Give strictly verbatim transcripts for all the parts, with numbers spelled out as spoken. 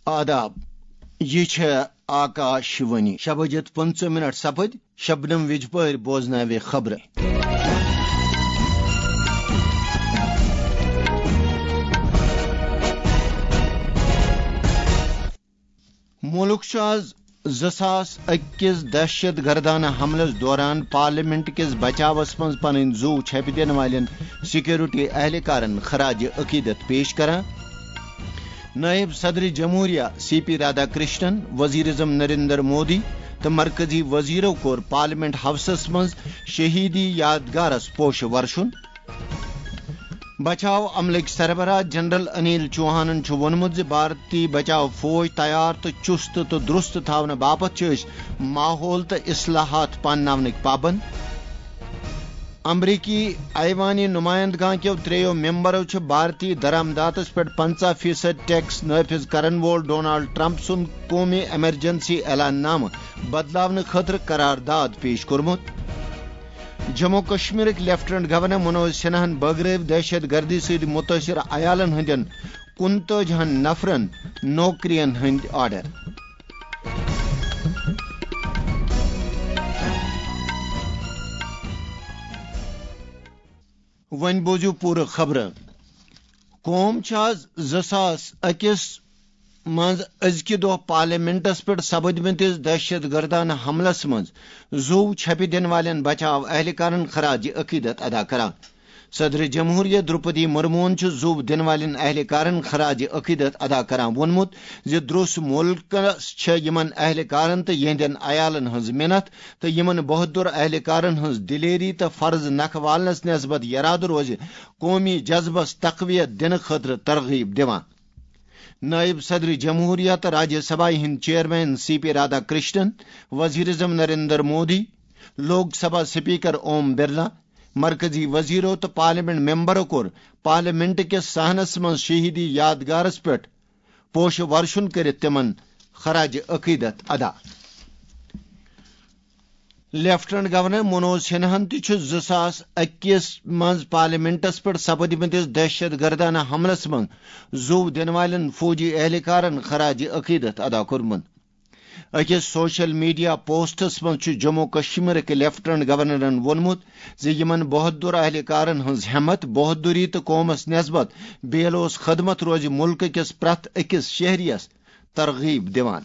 آداب یہ آکاشوانی شب بجت پنچہ منٹ سپد شبنم وج پور بوزناوے خبر ملک آز زساس اکس دہشت گردانہ حملس دوران پارلیمنٹ کس بچاوس من پن زو چھپ دن والن سیکورٹی اہلکارن خراج عقیدت پیش کران نائب صدر جمہوریہ سی پی رادھا کرشنن وزیر اعظم نریندر مودی تو مرکزی وزیرو کور پارلیمنٹ ہاؤسس مز شہیدی یادگارس پوش ورشن بچاؤ عملک سربراہ جنرل انیل چوہانن وونمت بھارتی بچاؤ فوج تیار تو چست تو درست تھاون باپت ماحول تو اصلاحات پاننک پابند امریکی ایوانی نمائندگاں کیو تریو ممبرو بھارتی درآمداتس پہ پنچہ فیصد ٹیکس نافذ کرن وول ڈونالڈ ٹرمپ سن قومی ایمرجنسی اعلان نامہ بدلاون خاطر قرارداد پیش کورمت جموں کشمیر لیفٹنٹ گورنر منوج سنہاہن بغرو دہشت گردی ست متاثر عیالن ہندین کنتاجہن نفرن نوکرین ہند آرڈر ون بوزو پور خبر قوم آز زساس اکس مز ازکہ دہ پارلیمنٹس پہ سپدمتس دہشت گردانہ حملس مز زو چھپ دن والن بچاؤ اہلکارن خراج عقیدت ادا کران صدر جمہوریہ دروپدی مرمون زو دن والن اہلکارن خراج عقیدت ادا کران وونمت زِ دروس ملکس یمن اہلکارن تو یہندین عیالن ہز محنت تو یمن بہادر اہلکارن ہز دلیری تو فرض نکھ والنس نسبت یراد روز قومی جذبس تقویت دن خاطر ترغیب دیوان نائب صدر جمہوریہ تو راجیہ سبھا ہند chairman C P Radhakrishnan وزیر اعظم نریندر مودی لوک سبھا سپیکر اوم برلا مرکزی وزیرو تو پارلیمنٹ ممبرو کور پارلیمنٹ کس صحنس من شہیدی یادگارس پہ پوش ورشن کرت تمن خراج عقیدت ادا لیفٹنٹ گورنر منوج سنہاہن تہ زساس اکیس مز پارلیمنٹس پہ سپدمتس دہشت گردانہ حملس من زو دن والن فوجی اہلکارن خراج عقیدت ادا کورمت اکس سوشل میڈیا پوسٹس من جموں کشمیر کے لیفٹنٹ گورنرن وونمت زِ یمن بہادر اہلکارن ہز ہمت بہادری تو قومس نسبت بیلوس خدمت روز ملک کس پرت اکس شہریس ترغیب دیوان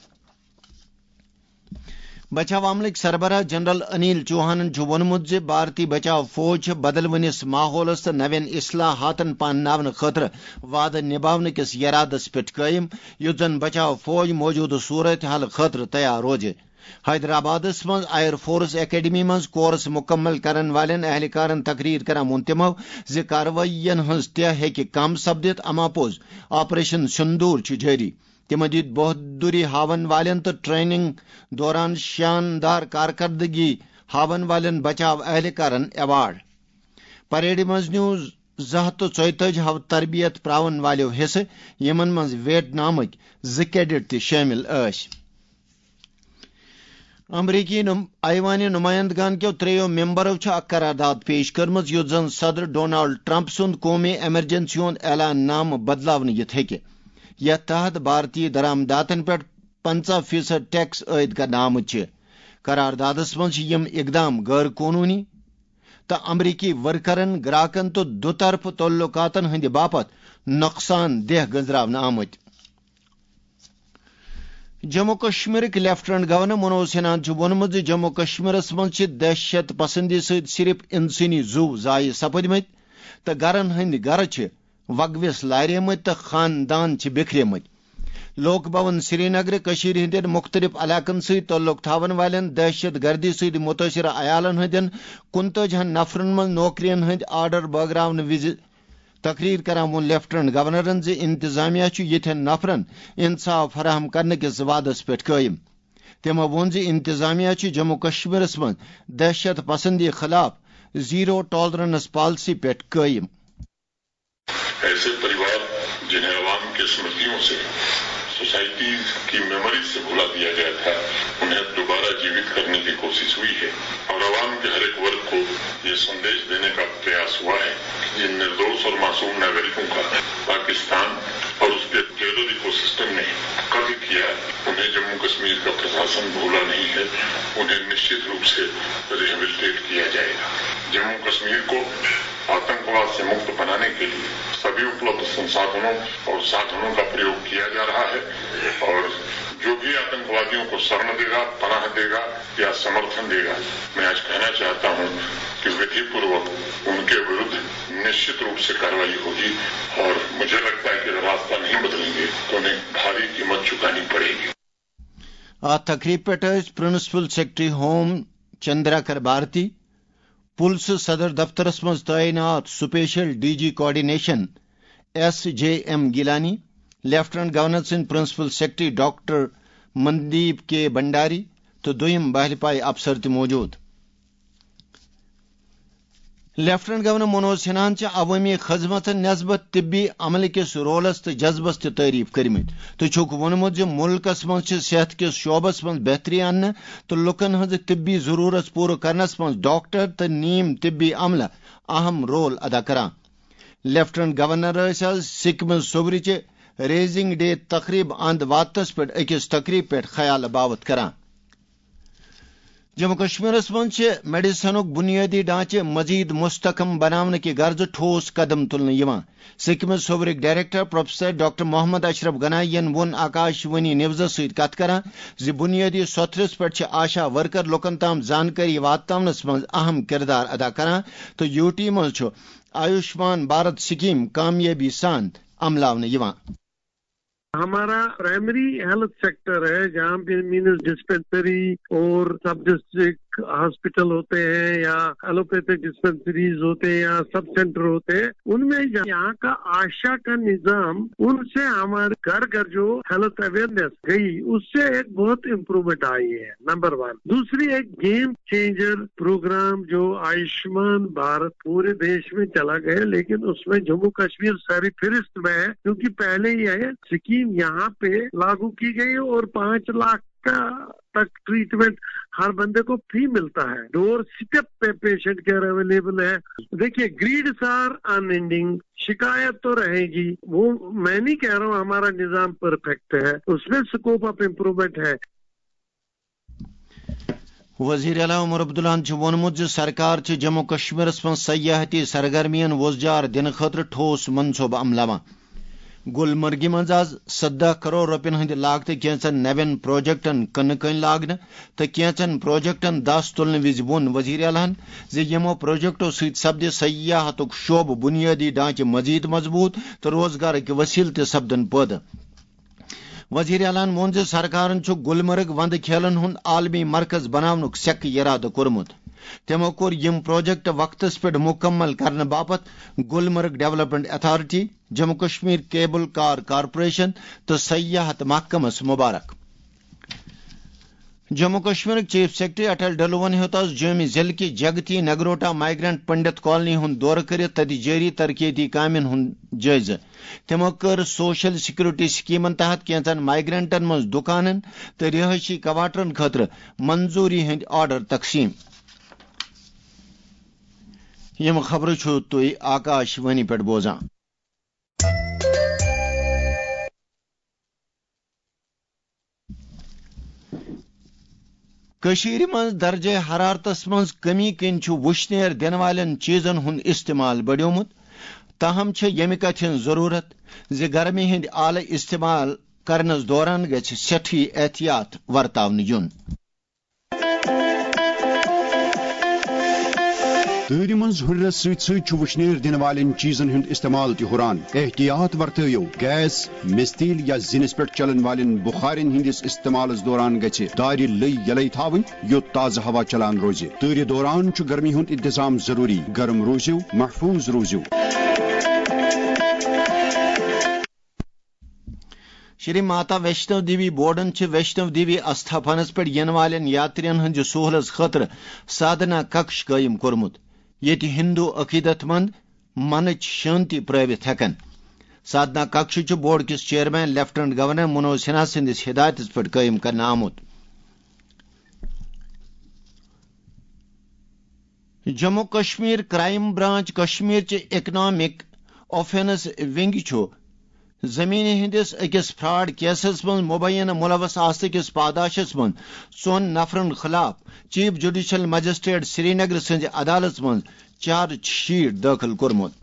بچاؤ عملک سربراہ جنرل انیل چوہانن وونمت زِ بھارتی بچاؤ فوج بدلونس ماحولس تو نوین اصلاحاتن پانناون خاطر وعدہ نبھاون کس یرادس پہ قائم یُتھ زن بچاؤ فوج موجودہ صورت حال خاطر تیار روزِ حیدرآبادس مز ایئر فورس اکیڈمی مز کورس مکمل کرن والن اہلکارن تقریر کران وون تمو زِ کاروائین ہز تہ ہیکہ کم سپدت اما پوز آپریشن سندور جاری تم دت بہادری ہاون والن تو ٹریننگ دوران شاندار کارکردگی ہاون والن بچاؤ اہلکارن ایوارڈ پریڈ مز نیو زٕ ہتھ تو ژۄیتٲجی ہو تربیت پراون والو حصہ یمن مز ویٹنامک زٕ کیڈٹ تہ شامل ٲسۍ امریکی ایوانی نمائندگان کیو تریو ممبرو اک قرارداد پیش کرمز یُتھ زن صدر ڈونالڈ ٹرمپ سند قومی ایمرجنسی ہند اعلان نامہ بدلاون یت ہیکہ یتھ تحت بھارتی درآمداتن پہ پنچہ فیصد ٹیکس عائد کرنا آمت قراردادس من یم اقدام غیر قانونی تو امریکی ورکرن گراکن تو دو طرف تعلقاتن ہند باپت نقصان دہ گزراون آمت جموں کشمیر لیفٹنٹ گورنر منوج سنہاہن وونمت زِ جموں کشمیرس من دہشت پسندی ست صرف انسانی زو ضائع سپدمت تو گرن ہند گر وگوس لاریمت تو خاندان بکھریمت لوک بھون سری نگر کشیر ہندین مختلف علاقن ست تعلق تھاون والن دہشت گردی ست متاثر عیالن ہندین کنتاجہن نفرن من نوکرین ہند آرڈر بٲگراون وز تقریر کران وون لیفٹنٹ گورنرن زِ انتظامیہ یتھین نفرن انصاف فراہم کرنے کس وعدس پہ قائم تمو وون زِ انتظامیہ جموں کشمیرس من دہشت پسندی خلاف زیرو ٹالرنس پالیسی پہ قائم ایسے پریوار جنہیں عوام کے اسمرتیوں سے سوسائٹی کی میموری سے بھلا دیا گیا تھا انہیں دوبارہ جیوت کرنے کی کوشش ہوئی ہے اور عوام کے ہر ایک ورگ کو یہ سندیش دینے کا پریاس ہوا ہے کہ جن نردوش اور معصوم ناگرکوں کا پاکستان اور اس کے ٹیرر ایکو سسٹم نے کبھی कश्मीर का प्रशासन भूला नहीं है, उन्हें निश्चित रूप से रिहेबिलिटेट किया जाएगा। जम्मू कश्मीर को आतंकवाद से मुक्त बनाने के लिए सभी उपलब्ध संसाधनों और साधनों का प्रयोग किया जा रहा है और जो भी आतंकवादियों को शरण देगा, पनाह देगा या समर्थन देगा, मैं आज कहना चाहता हूं कि विधिपूर्वक उनके विरुद्ध निश्चित रूप से कार्रवाई होगी और मुझे लगता है कि अगर रास्ता नहीं बदलेंगे तो उन्हें भारी कीमत चुकानी पड़ेगी। आ तकरीब पे principal secretary home Chandrakar Bharti, police सदर दफ्तरस मज तैनात special DG coordination S J M Gilani, lieutenant governor सिंह principal secretary doctor Mandeep K Bhandari तो दोयम बहलपाई अफसर त मौजूद। लेफ्टिनेंट गवर्नर मनोज सिन्हान अवामी खदमत नस्बत तिब्बी अमल किस रोलस तो जज्बस त तारीफ करमत तो छुक वोनमुत मुल्कस मज सेहत किस शोबस मज बेहतरी अन्न तो लुकन हज तिब्बी जरूरत पूरा करनस मज डॉक्टर तो नीम तिब्बी अमला अहम रोल अदा करान। लेफ्टिनेंट गवर्नर सिक्किम सोबरिच रेजिंग डे तकरीब अंद वातस पे अकिस तकरीब पे ख्याल बावत करान। जम्मू कश्मीर मज मेडिसनुक बुनियादी ढांचे मजीद मुस्तकम बनाने की गर्ज ठोस कदम तुलने। सिक्किम सोबरिक director professor doctor Mohammad Ashraf गनायन वोन आकाशवाणी न्यूज सत कत करान जि बुनियादी सोथरस पे आशा वर्कर लोकन ताम जानकारी वातावनस मज अहम किरदार अदा करान तो यूटी मज आयुष्मान भारत स्कीम कामयाबी सान अमलावने यवान। हमारा प्राइमरी हेल्थ सेक्टर है जहाँ पे मीनस डिस्पेंसरी और सब डिस्ट्रिक्ट हॉस्पिटल होते हैं या एलोपैथिक डिस्पेंसरीज होते हैं या सब सेंटर होते हैं, उनमें यहाँ का आशा का निजाम उनसे हमारे घर घर जो हेल्थ अवेयरनेस गई उससे एक बहुत इम्प्रूवमेंट आई है, नंबर वन। दूसरी एक गेम चेंजर प्रोग्राम जो आयुष्मान भारत पूरे देश में चला गया, लेकिन उसमें जम्मू कश्मीर सारी फहरिस्त में है क्योंकि पहले ही है स्कीम यहाँ पे लागू की गई और पांच लाख का तक ट्रीटमेंट हर बंदे को फ्री मिलता है। डोर स्टेप पे पेशेंट केयर अवेलेबल है। देखिए ग्रीड्स आर अनएंडिंग, शिकायत तो रहेगी, वो मैं नहीं कह रहा हूँ हमारा निजाम परफेक्ट है, उसमें स्कोप ऑफ इम्प्रूवमेंट है। वजीर आला उमर अब्दुल्ला वोनमुत सरकार जम्मू कश्मीर मज सयाहती सरगर्मियन वोजार दिन खतर ठोस मनसूब अमलावा। गुलमर्गी मज आज सदह करोड़ रुपयन हंद लागत कैंचन नवन प्रोजेक्टन कन कन लागन तो कैंचन प्रोजेक्टन दस तुलने विज वोन वजीर आलान जे यमो प्रोजेक्टों सत सपदे सयाहतुक शोब बुनियादी ढांचे मजीद मजबूत तो रोजगार के वसील ते सपदन पद। वजीर आलान वोन जे सरकार गुलमर्ग वंद खेलन हुंद आलमी मरकज बनावनुक सेक इराद कोरमुत। तमो कोर यम प्रोजेक्ट वक्तस पे मुकम्मल करने बापत Gulmarg Development Authority, Jammu Kashmir Cable Car Corporation तो सयाहत महकमस मुबारक। जम्मू कश्मीर चीफ सेक्रेटरी अटल डलवन हेतास जमी जिले की जगती नगरोटा माइग्रेंट पंडित कॉलोनी हुंद दौर कर तति जारी तरक्याती कामन हुंद जायजा। तमो कर सोशल सिक्योरिटी स्कीमन तहत कैंचन माइग्रेंटन मज दुकानन तो रिहायशी क्वार्टरन खतर मंजूरी हंद ऑर्डर तकसीम। यम खबर तुम आकाशवाणी पे बोजान। कशीर मज दर्जे हरारतस मज कमी किन वुशनेर दिन वालन चीजन हुंद इस्तेमाल बढ़ोमुत, ताहम यमि कथ जरूरत जे गर्मी हंद आल इस्तेमाल करनस दौरान गछ सठी एहतियात वर्तावन युन। तहरी मज हुर्रस सत वुशनेर दिन वालन चीजन हुंद इस्तेमाल तुरान एहतियात वर्तो। गैस, मिस्तील या जिनिस पे चलन वालन बुखारिन हंदिस इस्तेमाल दौरान गछ दार लई यल थवन योत ताज़ा हवा चलान रोज। तहरी दौरान गर्मी हुंद इंतजाम जरूरी, गर्म रोजू, महफूज रोजू। श्री माता वैष्णव देवी बोर्डन वैष्णव देवी अस्थापनस पे यन वालन यात्रियन हंद सहूलत खतर साधना कक्ष कायम कोरमुत ये हिंदू अकीदतमंद मन शांति प्रावित हेकन। साधना कक्ष बोर्ड किस chairman lieutenant governor Manoj Sinha सिंदिस हिदायत पे कायम करना आमुत। जम्मू कश्मीर क्राइम ब्रांच कश्मीर चे इकनॉमिक ऑफेंस विंग زمین ہندس اکس فراڈ کیسس من مبینہ ملوث آسہ کس پاداشس من ژون نفرن خلاف chief judicial magistrate Srinagar سند عدالت من چارج شیٹ داخل کورمت.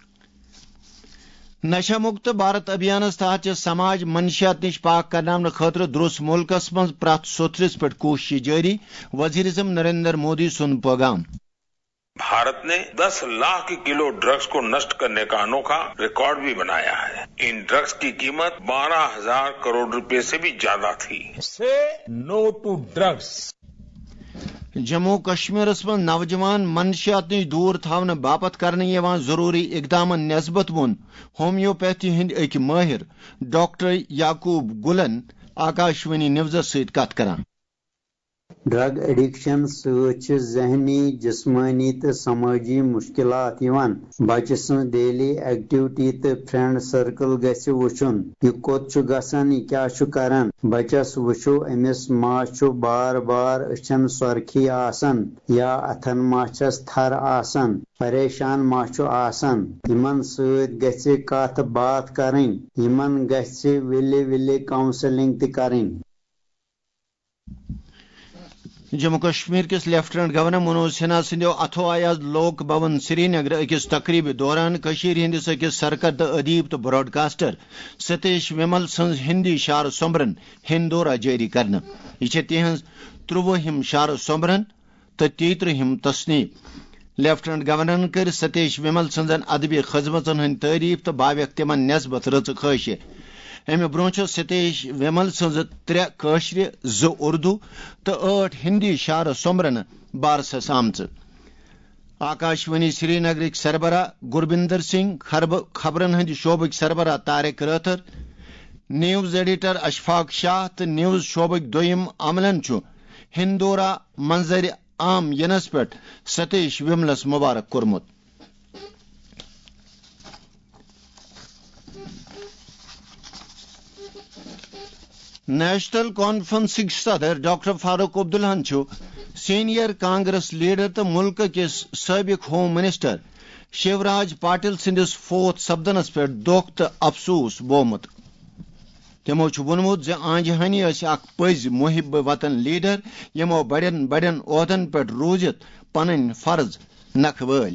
نشہ مکت بھارت ابھیانس تحت سماج منشیات نش پاک کرناونہ خاطر درست ملکس من پرت سوتھرس پہ کوشش جاری. وزیر اعظم نریندر مودی سن پیغام. بھارت نے دس لاکھ کلو ڈرگس کو نشٹ کرنے کا انوکھا ریکارڈ بھی بنایا ہے. ان ڈرگس کی قیمت بارہ ہزار کروڑ روپے سے بھی زیادہ تھی. سے نو ٹو ڈرگس. جموں کشمیرس من نوجوان منشیات نش دور تھونہ باپت کرنے یوان ضروری اقدام نسبت وون ہومیوپیتھی ہند اک ماہر ڈاکٹر یعقوب گلن آکاشوانی نیوزس ست کت کران. ڈرگ ایڈکشن ست ذہنی جسمانی تو سماجی مشکلات یوان. بچہ سن ڈیلی ایکٹیویٹی تو فرینڈ سرکل گھس وچن یہ کوت گھان یہ کیا کران. بچس وچو امس ما بار بار اچھن سرخی آسان یا اتھن ما چھس تھر آسان پریشان ما آسان. یمن ست گژھِ کتھ بات کریں یمن گژھِ ولی ولی کاؤنسلنگ تہ کریں. جموں کشمیر کس لیفٹنٹ گورنر منوج سنہا سندو اتھو آیاز لوک بھون سری نگر اکس تقریب دوران کشیر ہندس اکس سرکردہ ادیب تو براڈ کاسٹر ستیش ومل سن ہندی شعر سومبرن ہندورا جاری کرنا. یہ تہذ تروہم شعر سومبرن تو تیترہم تصنیف. لیفٹنٹ گورنر کر ستیش ومل سنزن ادبی خدمتن ہند تعریف تو باویک تمن نسبت رچ خواہش. امہ برو ستیش ومل سن ترے کاشر ز اردو تو ٹھ ہندی شعر سومبرن بارسس آمت. آکاشوانی سری نگرک سربراہ گربندر سنگھ، خبرن ہند شعبک سربراہ طارق راتھر، نیوز ایڈیٹر اشفاق شاہ تو نیوز شعبک دویم عملن ہندورا منظر عام ینس پہ ستیش وملس مبارک کورمت. نیشنل کانفرنسک صدر doctor Farooq Abdullah senior Congress leader تو ملک کس سابق ہوم منسٹر شیوراج پاٹل سندس فوت سپدنس پہ دکھ تو افسوس بومت. تمو وونمت زِ آنجہانی ٲسۍ اکھ پٔزۍ محب وطن لیڈر یمو بڑین بڑین عہدن پہ روزت پنن فرض نکھ وٲلۍ.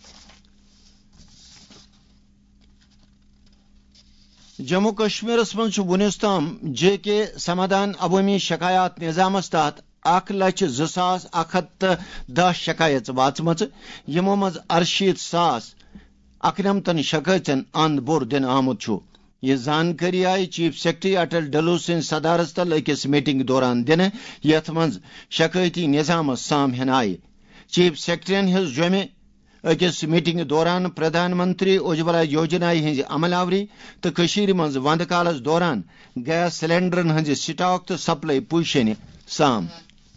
جموں کشمیرس من ونس تام جے کے سمادھان عوامی شکایات نظامس تحت اک لچھ زٕ ساس اکھ ہتھ تو دہ شکایت واچمژ یمو مز ارشیت ساس اکنمتن شکایتن اند بور دن آمت. یہ زانکاری آئی چیف سیکرٹری اٹل ڈلو سن صدارت تل اکس میٹنگ دوران دن یت مز شکایتی نظام سام ہن آئی. چیف سیکرٹرین ہز جمع اکس میٹنگ دوران پردھان منتری اجولا یوجنا ہز عمل آوری تو کشیر مز وند کالس دوران گیس سلینڈرن ہز سٹاک تو سپلائی پوزیشن سام.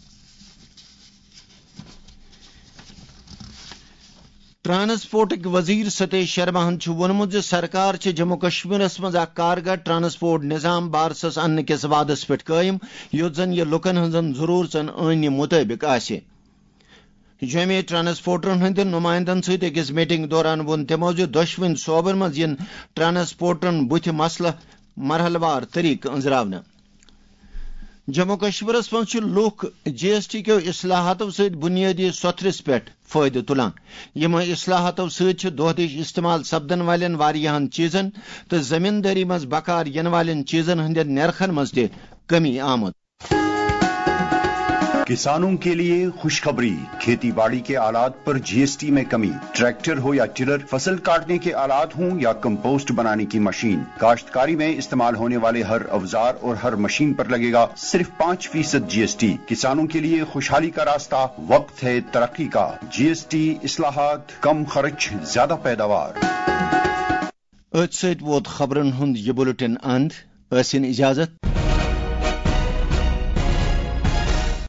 ٹرانسپورٹک وزیر ستیش شرما وونمت سرکار جموں کشمیرس مز اخ کارگر ٹرانسپورٹ نظام بارسس ان کس وعدس پہ قائم یوت زن یہ لکن ہزن ضرورتن عین مطابق آسہ. جومی ٹرانسپورٹرن ہند نمائندن ست اکس میٹنگ دوران وون تمو دشوین صوبن مز ین ٹرانسپورٹرن بت مسئلہ مرحلہ وار طریقہ انزراونہ. جموں کشمیرس مز لوک جی ایس ٹی کیو اصلاحاتو ست بنیادی سوتھرس پہ فائدہ تلان. یم اصلاحاتو ست دہ دش استعمال سپدن والن واریاہن چیزن تو زمینداری مز بکار ین والن چیزن ہند نرخن مز تہ کمی آمد. کسانوں کے لیے خوشخبری، کھیتی باڑی کے آلات پر جی ایس ٹی میں کمی. ٹریکٹر ہو یا ٹلر، فصل کاٹنے کے آلات ہوں یا کمپوسٹ بنانے کی مشین، کاشتکاری میں استعمال ہونے والے ہر اوزار اور ہر مشین پر لگے گا صرف پانچ فیصد جی ایس ٹی. کسانوں کے لیے خوشحالی کا راستہ، وقت ہے ترقی کا. جی ایس ٹی اصلاحات، کم خرچ، زیادہ پیداوار. ات ست ووت خبرن ہند یہ بلٹن اند. ٲسِن اجازت.